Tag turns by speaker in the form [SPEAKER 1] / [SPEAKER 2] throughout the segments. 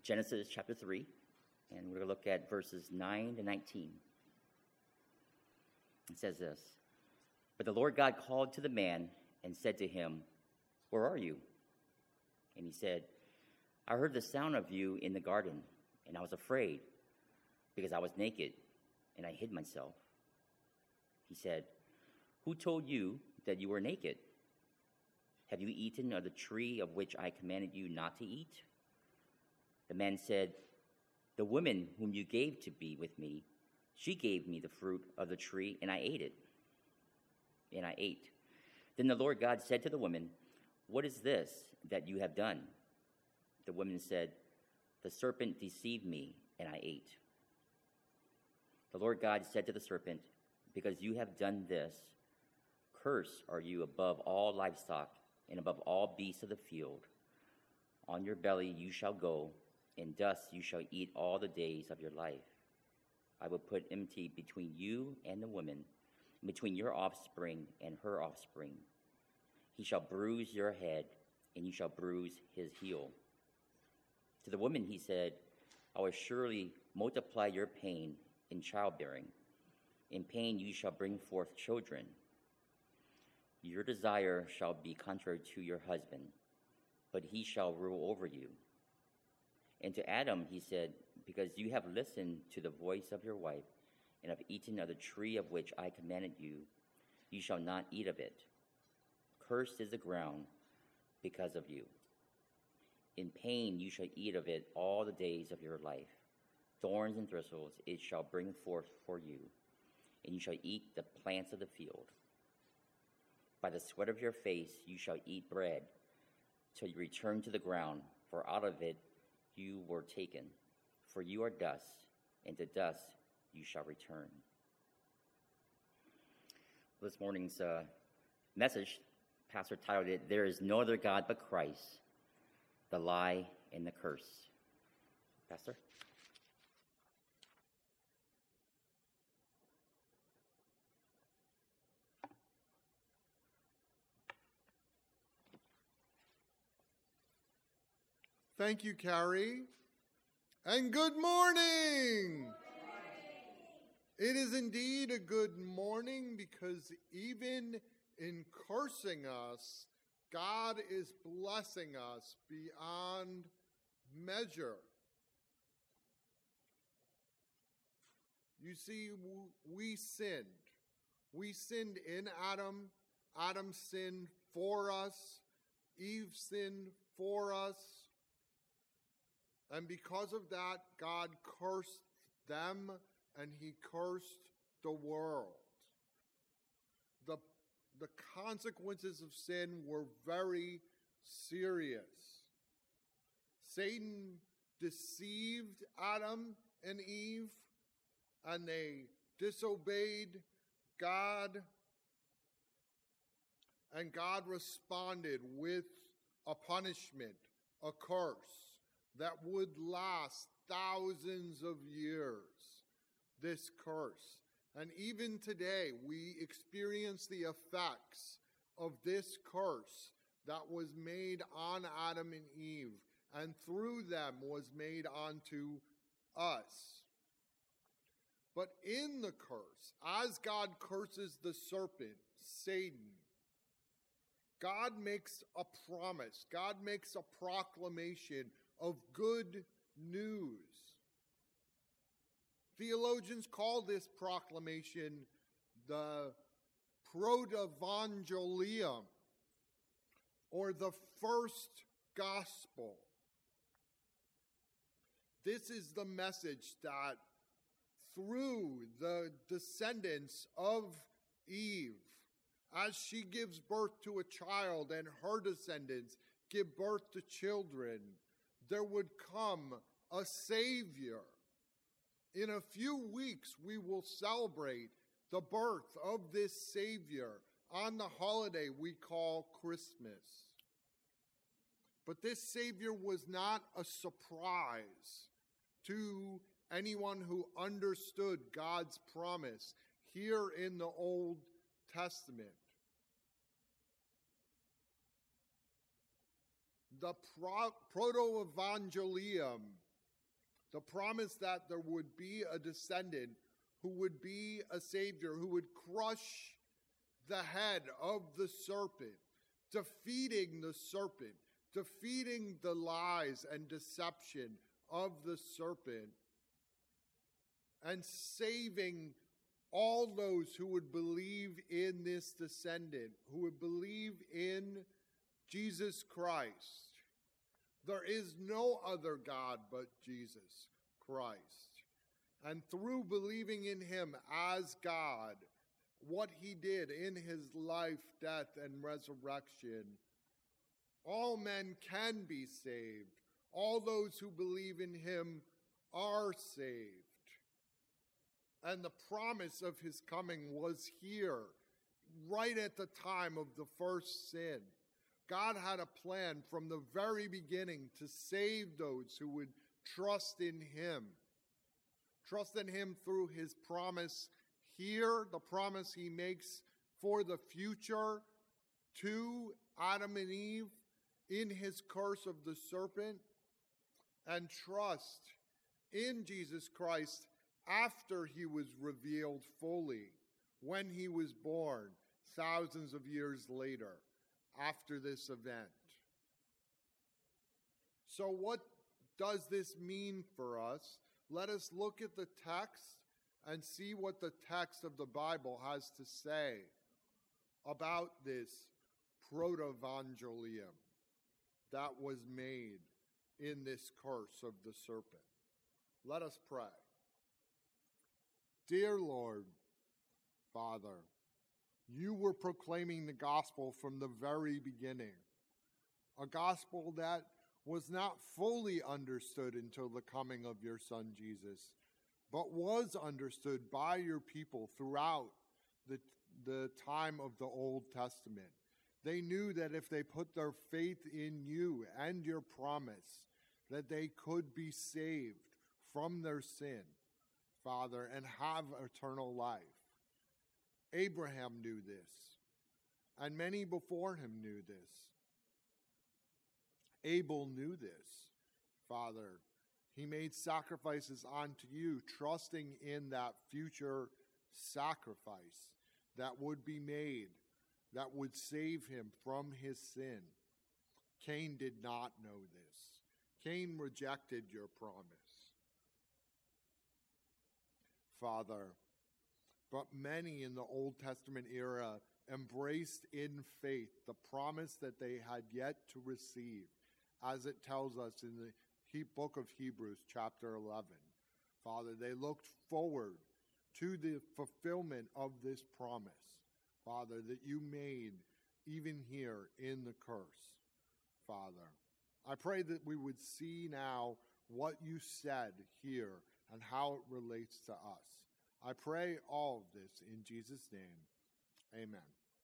[SPEAKER 1] Genesis chapter 3, and we're going to look at verses 9 to 19. It says this, "But the Lord God called to the man and said to him, 'Where are you?' And he said, 'I heard the sound of you in the garden, and I was afraid, because I was naked, and I hid myself.' He said, 'Who told you that you were naked? Have you eaten of the tree of which I commanded you not to eat?' The man said, 'The woman whom you gave to be with me, she gave me the fruit of the tree, and I ate it.' And I ate. Then the Lord God said to the woman, 'What is this that you have done?' The woman said, 'The serpent deceived me, and I ate.' The Lord God said to the serpent, 'Because you have done this, cursed are you above all livestock and above all beasts of the field. On your belly you shall go, and dust you shall eat all the days of your life. I will put enmity between you and the woman, and between your offspring and her offspring. He shall bruise your head, and you shall bruise his heel.' To the woman he said, 'I will surely multiply your pain in childbearing. In pain you shall bring forth children. Your desire shall be contrary to your husband, but he shall rule over you.' And to Adam he said, 'Because you have listened to the voice of your wife, and have eaten of the tree of which I commanded you, you shall not eat of it. Cursed is the ground because of you. In pain you shall eat of it all the days of your life. Thorns and thistles it shall bring forth for you, and you shall eat the plants of the field. By the sweat of your face you shall eat bread, till you return to the ground, for out of it you were taken. For you are dust, and to dust you shall return.'" This morning's message, Pastor titled it, "There is no other God but Christ, the lie and the curse." Pastor?
[SPEAKER 2] Thank you, Carrie. And good morning. It is indeed a good morning, because even in cursing us, God is blessing us beyond measure. You see, we sinned. We sinned in Adam. Adam sinned for us. Eve sinned for us. And because of that, God cursed them, and he cursed the world. The consequences of sin were very serious. Satan deceived Adam and Eve, and they disobeyed God. And God responded with a punishment, a curse, that would last thousands of years, this curse. And even today, we experience the effects of this curse that was made on Adam and Eve, and through them was made onto us. But in the curse, as God curses the serpent, Satan, God makes a promise. God makes a proclamation of good news. Theologians call this proclamation the Protevangelium, or the first gospel. This is the message that through the descendants of Eve, as she gives birth to a child and her descendants give birth to children, there would come a Savior. In a few weeks, we will celebrate the birth of this Savior on the holiday we call Christmas. But this Savior was not a surprise to anyone who understood God's promise here in the Old Testament. The Proto-Evangelium The promise that there would be a descendant who would be a Savior, who would crush the head of the serpent, defeating the serpent, defeating the lies and deception of the serpent, and saving all those who would believe in this descendant, who would believe in Jesus Christ. There is no other God but Jesus Christ. And through believing in him as God, what he did in his life, death, and resurrection, all men can be saved. All those who believe in him are saved. And the promise of his coming was here, right at the time of the first sin. God had a plan from the very beginning to save those who would trust in him. Trust in him through his promise here, the promise he makes for the future to Adam and Eve in his curse of the serpent, and trust in Jesus Christ after he was revealed fully, when he was born thousands of years later after this event. So what does this mean for us? Let us look at the text and see what the text of the Bible has to say about this proto-evangelium that was made in this curse of the serpent. Let us pray. Dear Lord, Father, you were proclaiming the gospel from the very beginning, a gospel that was not fully understood until the coming of your Son Jesus, but was understood by your people throughout the time of the Old Testament. They knew that if they put their faith in you and your promise, that they could be saved from their sin, Father, and have eternal life. Abraham knew this, and many before him knew this. Abel knew this, Father. He made sacrifices unto you, trusting in that future sacrifice that would be made, that would save him from his sin. Cain did not know this. Cain rejected your promise, Father. But many in the Old Testament era embraced in faith the promise that they had yet to receive, as it tells us in the book of Hebrews, chapter 11. Father, they looked forward to the fulfillment of this promise, Father, that you made even here in the curse, Father. I pray that we would see now what you said here and how it relates to us. I pray all of this in Jesus' name. Amen.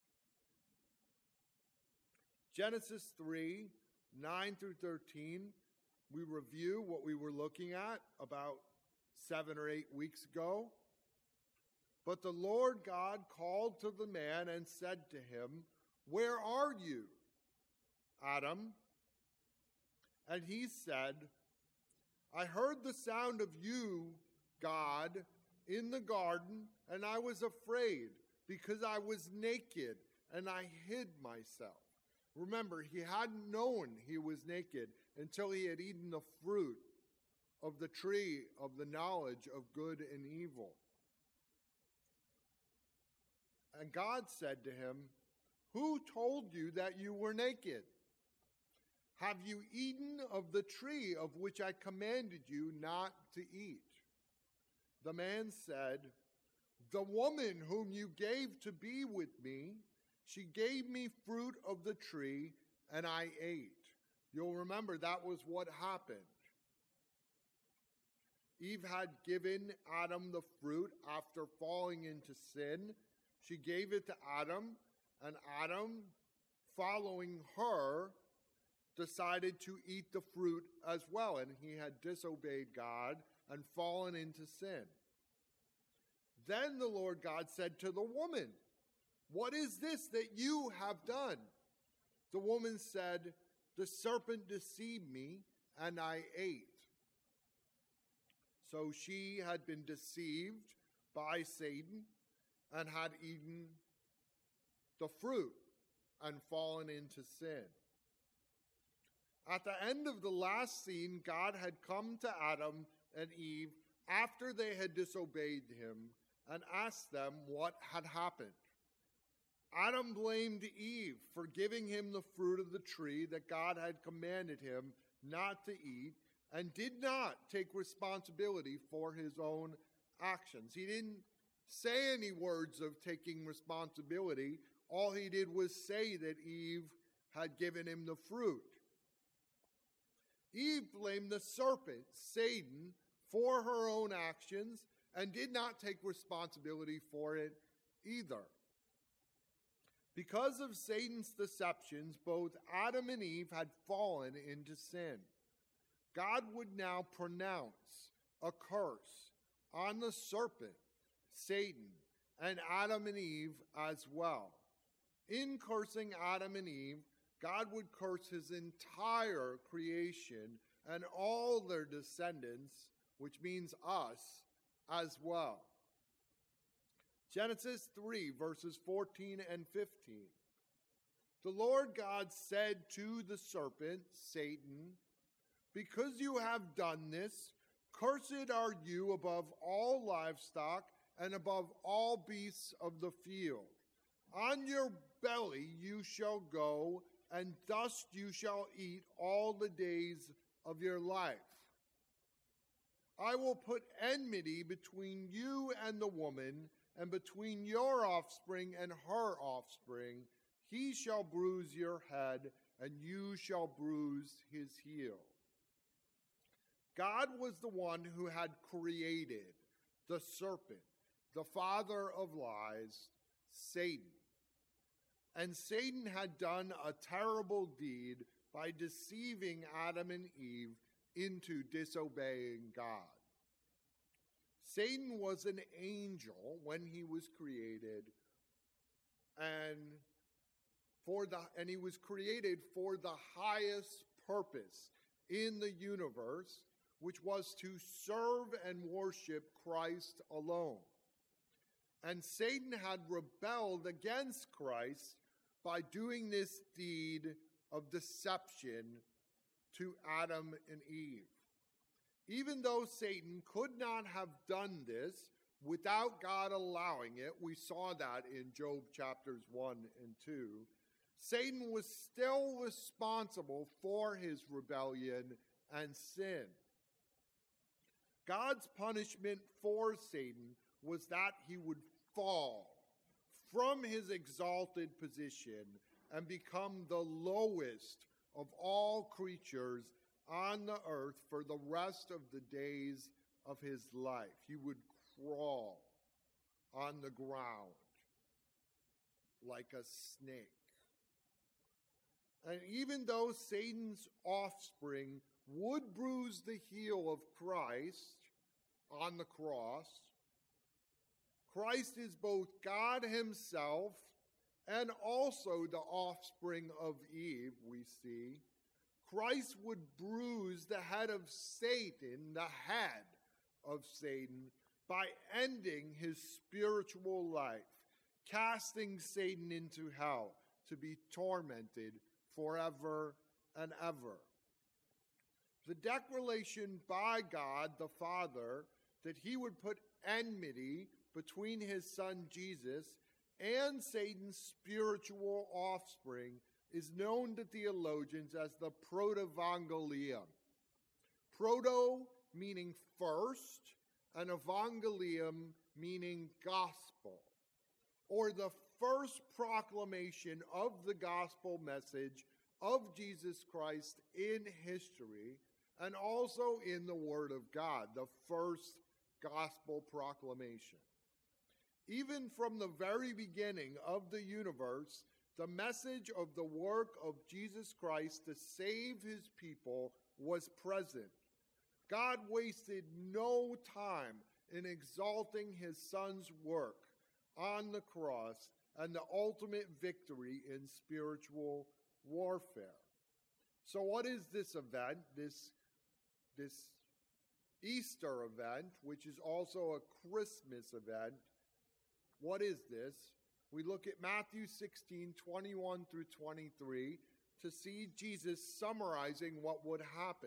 [SPEAKER 2] Genesis 3, 9 through 13, we review what we were looking at about 7 or 8 weeks ago. But the Lord God called to the man and said to him, "Where are you, Adam?" And he said, "I heard the sound of you, God, in the garden, and I was afraid because I was naked and I hid myself." Remember, he hadn't known he was naked until he had eaten the fruit of the tree of the knowledge of good and evil. And God said to him, "Who told you that you were naked? Have you eaten of the tree of which I commanded you not to eat?" The man said, "The woman whom you gave to be with me, she gave me fruit of the tree, and I ate." You'll remember that was what happened. Eve had given Adam the fruit after falling into sin. She gave it to Adam, and Adam, following her, decided to eat the fruit as well, and he had disobeyed God and fallen into sin. Then the Lord God said to the woman, "What is this that you have done?" The woman said, "The serpent deceived me, and I ate." So she had been deceived by Satan and had eaten the fruit and fallen into sin. At the end of the last scene, God had come to Adam and Eve after they had disobeyed him and asked them what had happened. Adam blamed Eve for giving him the fruit of the tree that God had commanded him not to eat, and did not take responsibility for his own actions. He didn't say any words of taking responsibility. All he did was say that Eve had given him the fruit. Eve blamed the serpent, Satan, for her own actions and did not take responsibility for it either. Because of Satan's deceptions, both Adam and Eve had fallen into sin. God would now pronounce a curse on the serpent, Satan, and Adam and Eve as well. In cursing Adam and Eve, God would curse his entire creation and all their descendants, which means us, as well. Genesis 3, verses 14 and 15. The Lord God said to the serpent, Satan, because you have done this, cursed are you above all livestock and above all beasts of the field. On your belly you shall go, and dust you shall eat all the days of your life. I will put enmity between you and the woman, and between your offspring and her offspring. He shall bruise your head, and you shall bruise his heel. God was the one who had created the serpent, the father of lies, Satan. And Satan had done a terrible deed by deceiving Adam and Eve into disobeying God. Satan was an angel when he was created, and he was created for the highest purpose in the universe, which was to serve and worship Christ alone. And Satan had rebelled against Christ by doing this deed of deception to Adam and Eve. Even though Satan could not have done this without God allowing it, we saw that in Job chapters 1 and 2, Satan was still responsible for his rebellion and sin. God's punishment for Satan was that he would fall from his exalted position and become the lowest of all creatures on the earth for the rest of the days of his life. He would crawl on the ground like a snake. And even though Satan's offspring would bruise the heel of Christ on the cross, Christ is both God himself and also the offspring of Eve, we see. Christ would bruise the head of Satan, the head of Satan, by ending his spiritual life, casting Satan into hell to be tormented forever and ever. The declaration by God the Father that he would put enmity between his son Jesus and Satan's spiritual offspring is known to theologians as the Protevangelium. Proto meaning first, and evangelium meaning gospel, or the first proclamation of the gospel message of Jesus Christ in history, and also in the Word of God, the first gospel proclamation. Even from the very beginning of the universe, the message of the work of Jesus Christ to save his people was present. God wasted no time in exalting his son's work on the cross and the ultimate victory in spiritual warfare. So what is this event, this Easter event, which is also a Christmas event. What is this? We look at Matthew 16, 21 through 23 to see Jesus summarizing what would happen.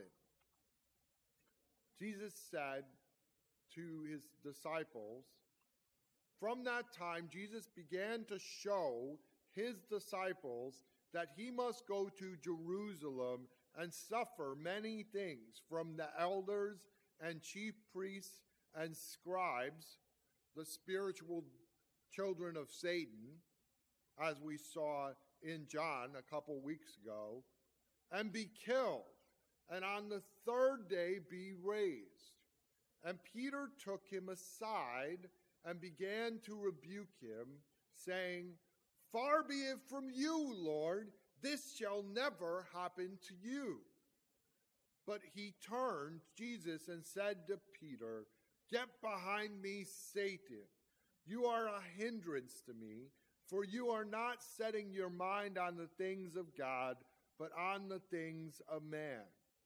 [SPEAKER 2] Jesus said to his disciples, from that time, Jesus began to show his disciples that he must go to Jerusalem and suffer many things from the elders and chief priests and scribes, the spiritual children of Satan, as we saw in John a couple weeks ago, and be killed, and on the third day be raised. And Peter took him aside and began to rebuke him, saying, far be it from you, Lord, this shall never happen to you. But he turned, Jesus, and said to Peter, get behind me, Satan. You are a hindrance to me, for you are not setting your mind on the things of God, but on the things of man.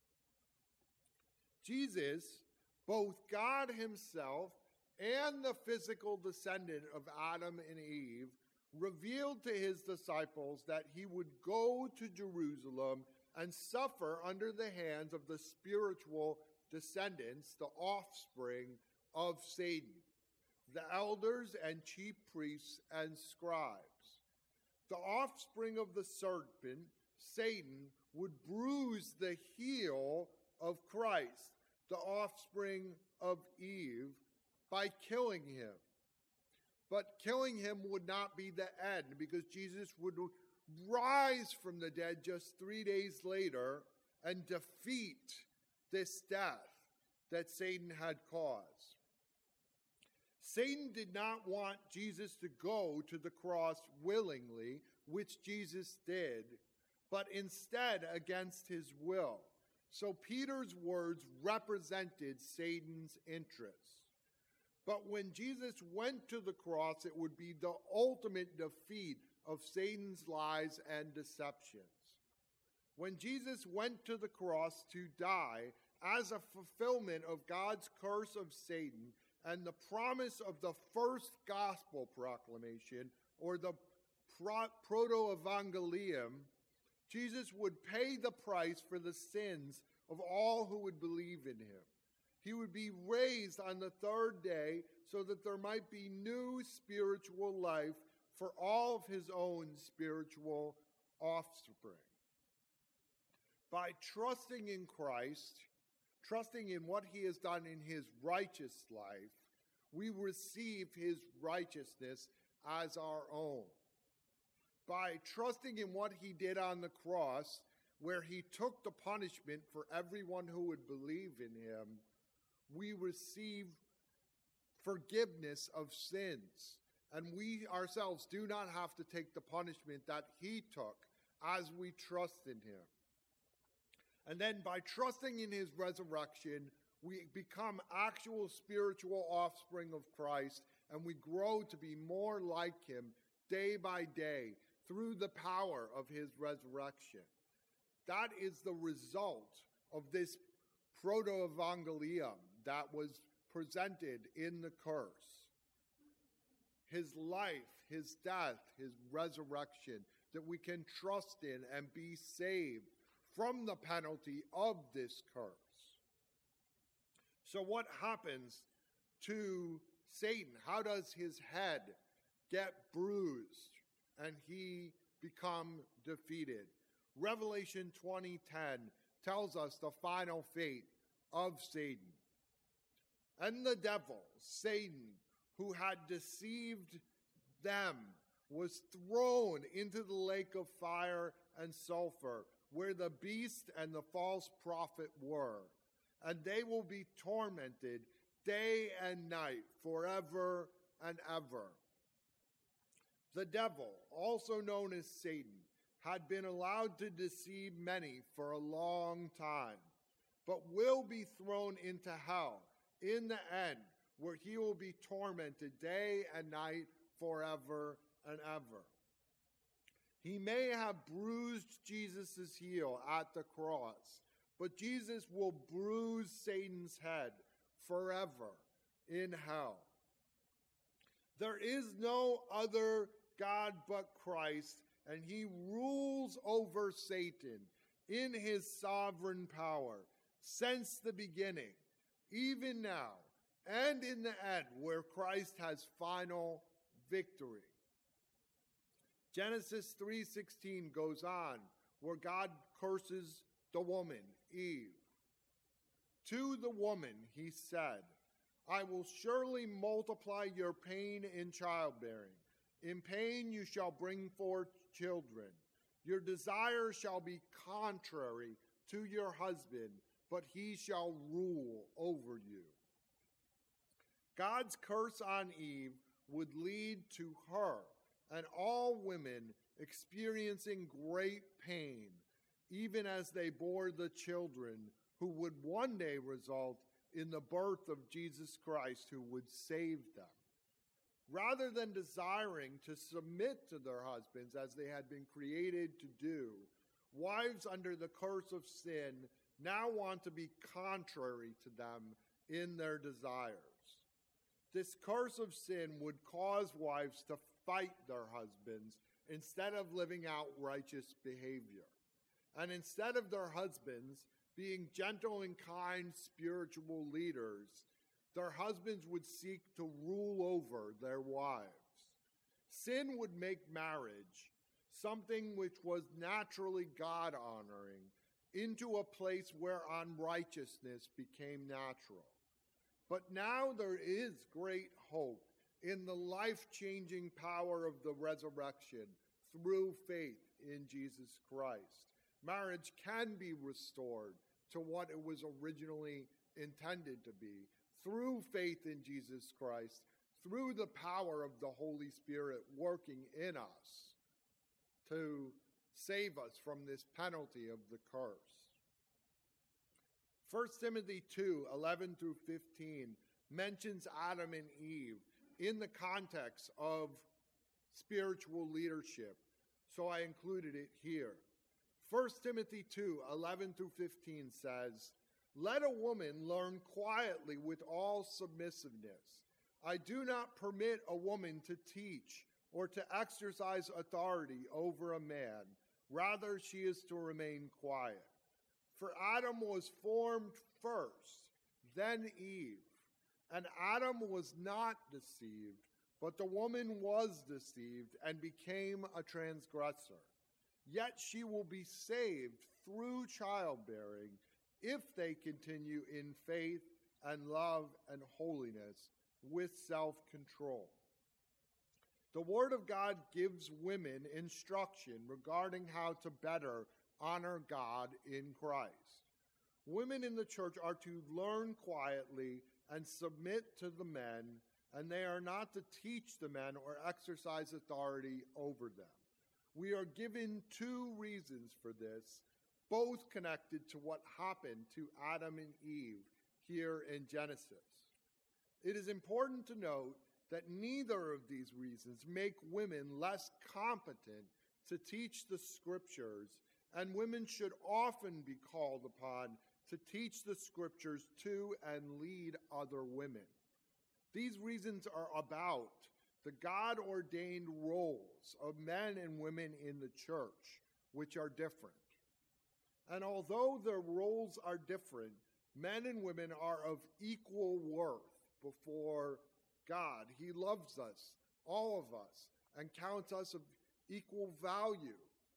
[SPEAKER 2] Jesus, both God himself and the physical descendant of Adam and Eve, revealed to his disciples that he would go to Jerusalem and suffer under the hands of the spiritual descendants, the offspring of Satan, the elders and chief priests and scribes. The offspring of the serpent, Satan, would bruise the heel of Christ, the offspring of Eve, by killing him. But killing him would not be the end, because Jesus would rise from the dead just 3 days later and defeat this death that Satan had caused. Satan did not want Jesus to go to the cross willingly, which Jesus did, but instead against his will. So Peter's words represented Satan's interests. But when Jesus went to the cross, it would be the ultimate defeat of Satan's lies and deceptions. When Jesus went to the cross to die as a fulfillment of God's curse of Satan and the promise of the first gospel proclamation, or the proto-evangelium, Jesus would pay the price for the sins of all who would believe in him. He would be raised on the third day so that there might be new spiritual life for all of his own spiritual offspring. By trusting in Christ, trusting in what he has done in his righteous life, we receive his righteousness as our own. By trusting in what he did on the cross, where he took the punishment for everyone who would believe in him, we receive forgiveness of sins. And we ourselves do not have to take the punishment that he took as we trust in him. And then by trusting in his resurrection, we become actual spiritual offspring of Christ, and we grow to be more like him day by day through the power of his resurrection. That is the result of this proto-evangelium that was presented in the curse. His life, his death, his resurrection, that we can trust in and be saved from the penalty of this curse. So what happens to Satan? How does his head get bruised and he become defeated? Revelation 20:10 tells us the final fate of Satan. And the devil, Satan, who had deceived them, was thrown into the lake of fire and sulfur, where the beast and the false prophet were. And they will be tormented day and night forever and ever. The devil, also known as Satan, had been allowed to deceive many for a long time, but will be thrown into hell in the end, where he will be tormented day and night forever and ever. He may have bruised Jesus' heel at the cross, but Jesus will bruise Satan's head forever in hell. There is no other God but Christ, and he rules over Satan in his sovereign power since the beginning, even now, and in the end, where Christ has final victory. Genesis 3:16 goes on, where God curses the woman, Eve. To the woman he said, I will surely multiply your pain in childbearing. In pain you shall bring forth children. Your desire shall be contrary to your husband, but he shall rule over you. God's curse on Eve would lead to her and all women experiencing great pain, even as they bore the children who would one day result in the birth of Jesus Christ, who would save them. Rather than desiring to submit to their husbands as they had been created to do, wives under the curse of sin now want to be contrary to them in their desires. This curse of sin would cause wives to fight their husbands instead of living out righteous behavior. And instead of their husbands being gentle and kind spiritual leaders, their husbands would seek to rule over their wives. Sin would make marriage, something which was naturally God-honoring, into a place where unrighteousness became natural. But now there is great hope in the life-changing power of the resurrection through faith in Jesus Christ. Marriage can be restored to what it was originally intended to be through faith in Jesus Christ, through the power of the Holy Spirit working in us to save us from this penalty of the curse. 1 Timothy 2:11 through 15 mentions Adam and Eve in the context of spiritual leadership, so I included it here. 1 Timothy 2:11 through 15 says, Let a woman learn quietly with all submissiveness. I do not permit a woman to teach or to exercise authority over a man. Rather, she is to remain quiet. For Adam was formed first, then Eve. And Adam was not deceived, but the woman was deceived and became a transgressor. Yet she will be saved through childbearing if they continue in faith and love and holiness with self-control. The Word of God gives women instruction regarding how to better honor God in Christ. Women in the church are to learn quietly and submit to the men, and they are not to teach the men or exercise authority over them. We are given two reasons for this, both connected to what happened to Adam and Eve here in Genesis. It is important to note that neither of these reasons make women less competent to teach the scriptures, and women should often be called upon to teach the scriptures to and lead other women. These reasons are about the God-ordained roles of men and women in the church, which are different. And although their roles are different, men and women are of equal worth before God. He loves us, all of us, and counts us of equal value.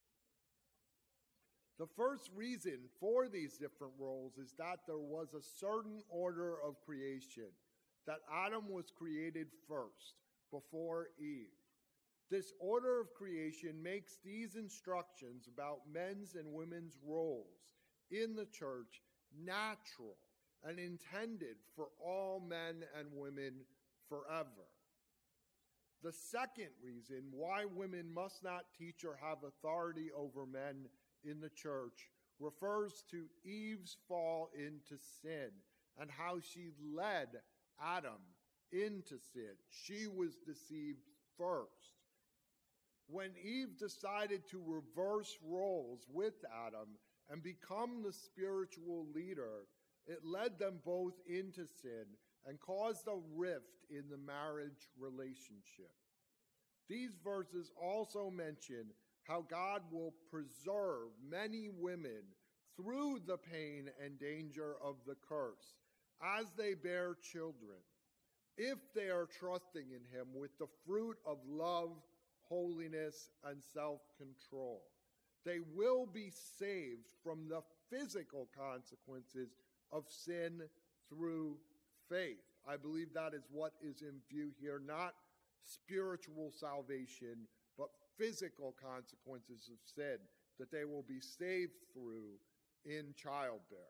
[SPEAKER 2] The first reason for these different roles is that there was a certain order of creation, that Adam was created first, before Eve. This order of creation makes these instructions about men's and women's roles in the church natural and intended for all men and women forever. The second reason why women must not teach or have authority over men in the church refers to Eve's fall into sin and how she led Adam into sin. She was deceived first. When Eve decided to reverse roles with Adam and become the spiritual leader, It led them both into sin and caused a rift in the marriage relationship. These verses also mention how God will preserve many women through the pain and danger of the curse as they bear children, if they are trusting in him with the fruit of love, holiness, and self-control. They will be saved from the physical consequences of sin through faith. I believe that is what is in view here, not spiritual salvation, but physical consequences of sin that they will be saved through in childbearing.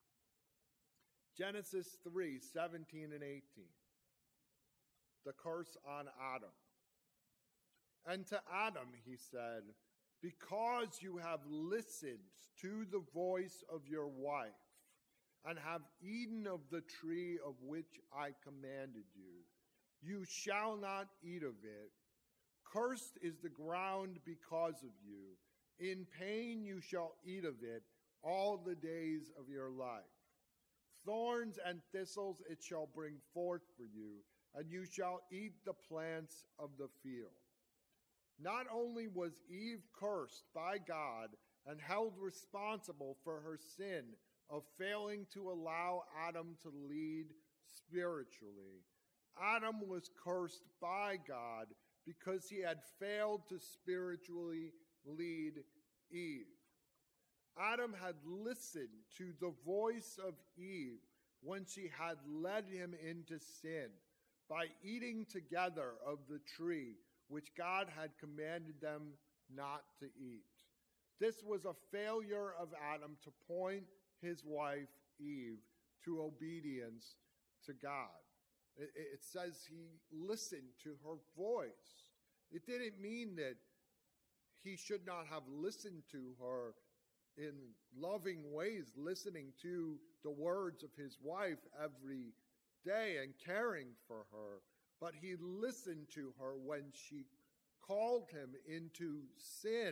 [SPEAKER 2] Genesis 3:17 and 18. The curse on Adam. And to Adam he said, because you have listened to the voice of your wife, and have eaten of the tree of which I commanded you, you shall not eat of it. Cursed is the ground because of you. In pain you shall eat of it all the days of your life. Thorns and thistles it shall bring forth for you, and you shall eat the plants of the field. Not only was Eve cursed by God and held responsible for her sin of failing to allow Adam to lead spiritually, Adam was cursed by God because he had failed to spiritually lead Eve. Adam had listened to the voice of Eve when she had led him into sin by eating together of the tree which God had commanded them not to eat. This was a failure of Adam to point his wife Eve to obedience to God. It says he listened to her voice. It didn't mean that he should not have listened to her in loving ways, listening to the words of his wife every day and caring for her. But he listened to her when she called him into sin.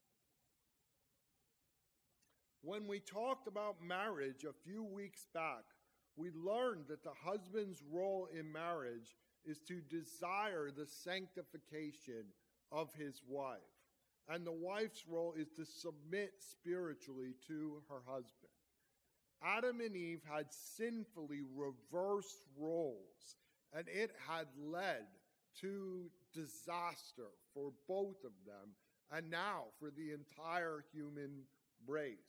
[SPEAKER 2] When we talked about marriage a few weeks back, we learned that the husband's role in marriage is to desire the sanctification of his wife, and the wife's role is to submit spiritually to her husband. Adam and Eve had sinfully reversed roles, and it had led to disaster for both of them, and now for the entire human race.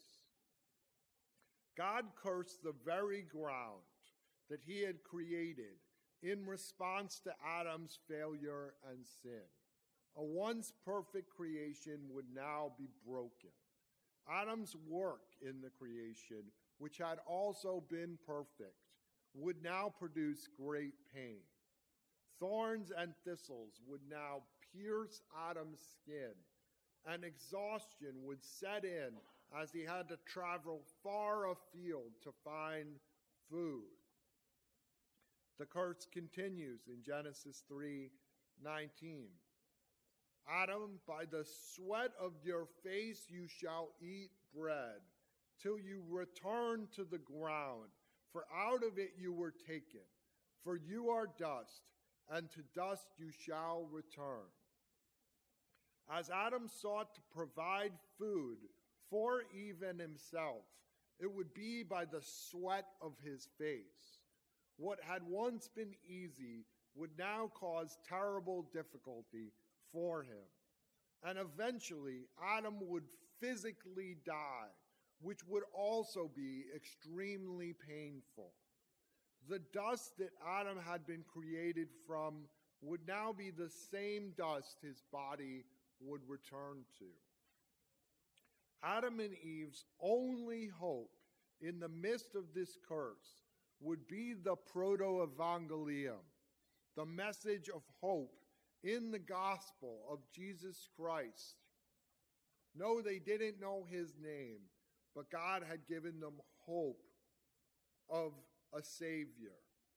[SPEAKER 2] God cursed the very ground that he had created in response to Adam's failure and sin. A once perfect creation would now be broken. Adam's work in the creation, which had also been perfect, would now produce great pain. Thorns and thistles would now pierce Adam's skin, and exhaustion would set in as he had to travel far afield to find food. The curse continues in Genesis 3:19. Adam, by the sweat of your face you shall eat bread, till you return to the ground, for out of it you were taken. For you are dust, and to dust you shall return. As Adam sought to provide food for Eve and himself, it would be by the sweat of his face. What had once been easy would now cause terrible difficulty for him. And eventually, Adam would physically die, which would also be extremely painful. The dust that Adam had been created from would now be the same dust his body would return to. Adam and Eve's only hope in the midst of this curse would be the proto-evangelium, the message of hope in the gospel of Jesus Christ. No, they didn't know his name, but God had given them hope of a Savior.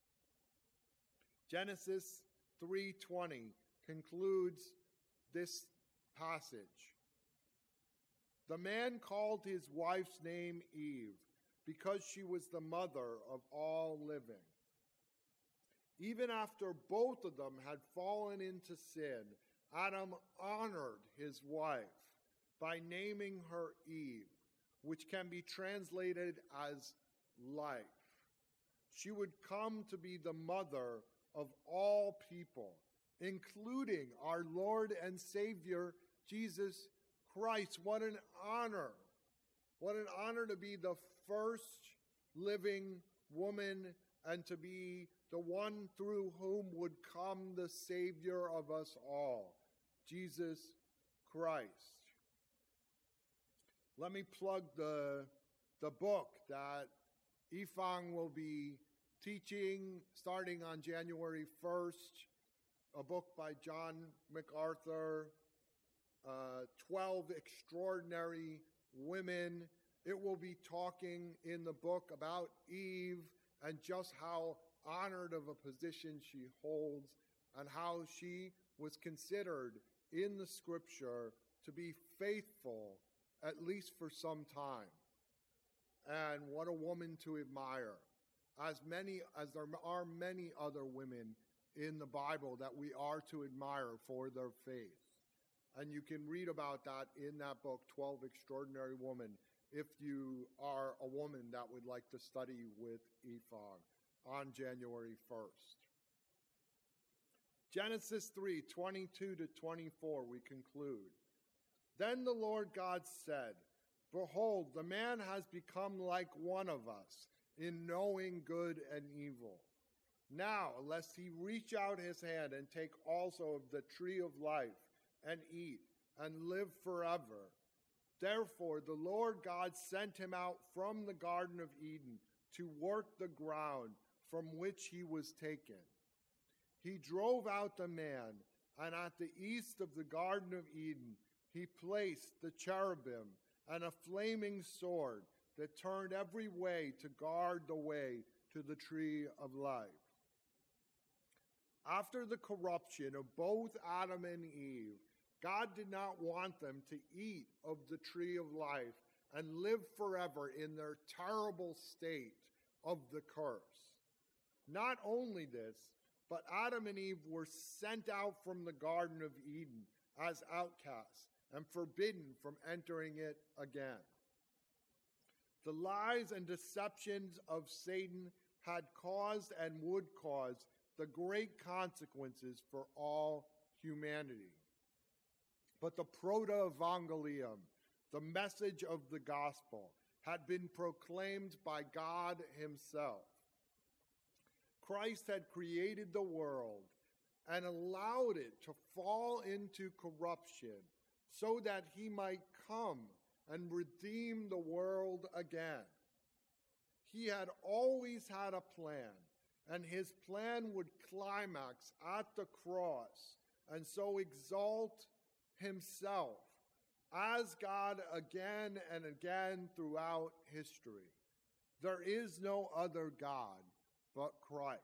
[SPEAKER 2] Genesis 3:20 concludes this passage. The man called his wife's name Eve, because she was the mother of all living. Even after both of them had fallen into sin, Adam honored his wife by naming her Eve, which can be translated as life. She would come to be the mother of all people, including our Lord and Savior, Jesus Christ. What an honor. What an honor to be the first living woman and to be the one through whom would come the Savior of us all, Jesus Christ. Let me plug the book that Yifang will be teaching starting on January 1st, a book by John MacArthur, 12 Extraordinary Women. It will be talking in the book about Eve and just how honored of a position she holds and how she was considered in the scripture to be faithful at least for some time. And what a woman to admire. As there are many other women in the Bible that we are to admire for their faith. And you can read about that in that book, 12 Extraordinary Women, if you are a woman that would like to study with Yifang on January 1st. Genesis 3:22 to 24, we conclude. Then the Lord God said, "Behold, the man has become like one of us in knowing good and evil. Now, lest he reach out his hand and take also of the tree of life and eat and live forever. Therefore, the Lord God sent him out from the Garden of Eden to work the ground from which he was taken. He drove out the man, and at the east of the Garden of Eden, he placed the cherubim and a flaming sword that turned every way to guard the way to the tree of life." After the corruption of both Adam and Eve, God did not want them to eat of the tree of life and live forever in their terrible state of the curse. Not only this, but Adam and Eve were sent out from the Garden of Eden as outcasts and forbidden from entering it again. The lies and deceptions of Satan had caused and would cause the great consequences for all humanity. But the proto-evangelium, the message of the gospel, had been proclaimed by God himself. Christ had created the world and allowed it to fall into corruption so that he might come and redeem the world again. He had always had a plan, and his plan would climax at the cross and so exalt himself as God again and again throughout history. There is no other God but Christ.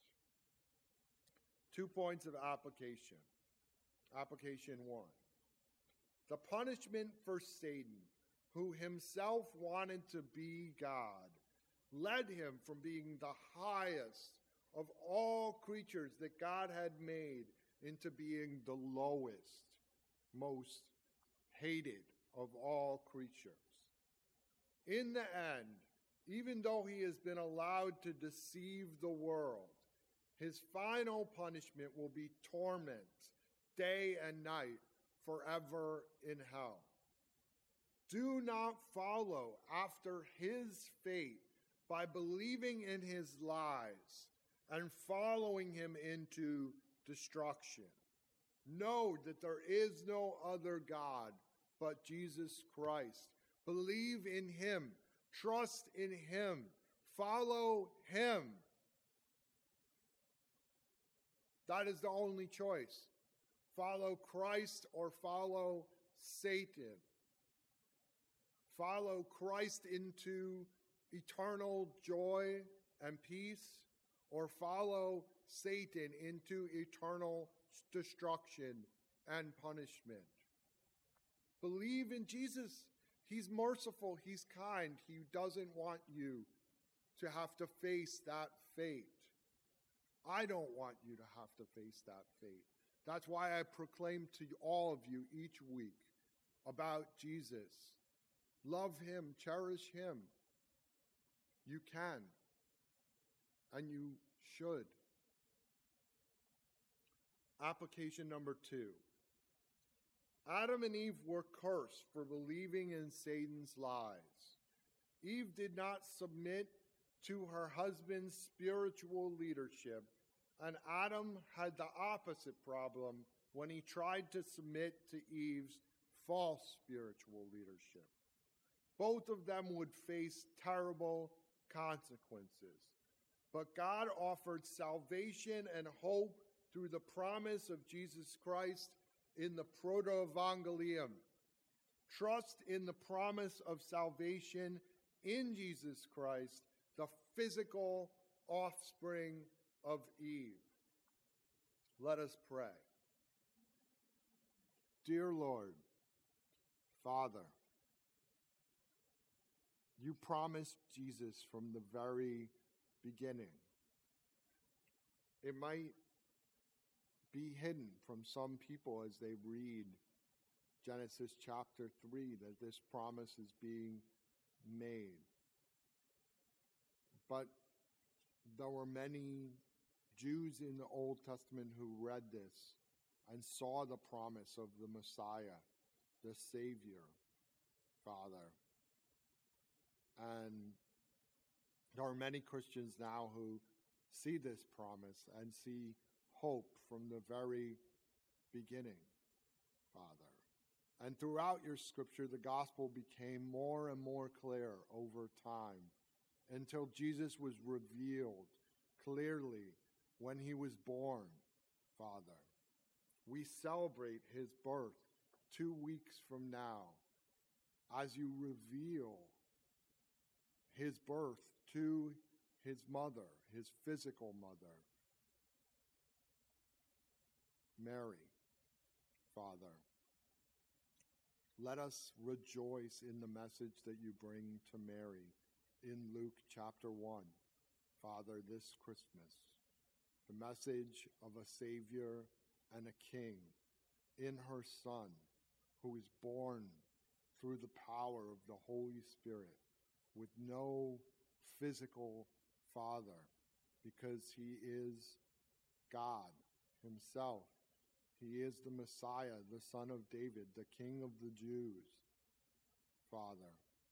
[SPEAKER 2] 2 points of application. Application 1. The punishment for Satan, who himself wanted to be God, led him from being the highest of all creatures that God had made into being the lowest, most hated of all creatures. In the end, even though he has been allowed to deceive the world, his final punishment will be torment day and night forever in hell. Do not follow after his fate by believing in his lies and following him into destruction. Know that there is no other God but Jesus Christ. Believe in him. Trust in him. Follow him. That is the only choice. Follow Christ or follow Satan. Follow Christ into eternal joy and peace, or follow Satan into eternal destruction and punishment. Believe in Jesus. He's merciful. He's kind. He doesn't want you to have to face that fate. I don't want you to have to face that fate. That's why I proclaim to all of you each week about Jesus. Love him, cherish him. You can, and you should. Application number 2. Adam and Eve were cursed for believing in Satan's lies. Eve did not submit to her husband's spiritual leadership, and Adam had the opposite problem when he tried to submit to Eve's false spiritual leadership. Both of them would face terrible consequences. But God offered salvation and hope through the promise of Jesus Christ in the Proto-Evangelium. Trust in the promise of salvation in Jesus Christ, the physical offspring of Eve. Let us pray. Dear Lord, Father, you promised Jesus from the very beginning. It might be hidden from some people as they read Genesis chapter 3 that this promise is being made. But there were many Jews in the Old Testament who read this and saw the promise of the Messiah, the Savior, Father. And there are many Christians now who see this promise and see hope from the very beginning, Father. And throughout your scripture, the gospel became more and more clear over time until Jesus was revealed clearly when he was born, Father. We celebrate his birth 2 weeks from now as you reveal his birth to his mother, his physical mother, Mary, Father. Let us rejoice in the message that you bring to Mary in Luke chapter 1, Father, this Christmas. The message of a Savior and a King in her Son, who is born through the power of the Holy Spirit with no physical father, because he is God himself. He is the Messiah, the Son of David, the King of the Jews, Father.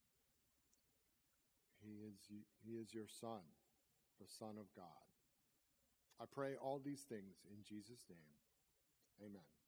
[SPEAKER 2] He is your Son, the Son of God. I pray all these things in Jesus' name. Amen.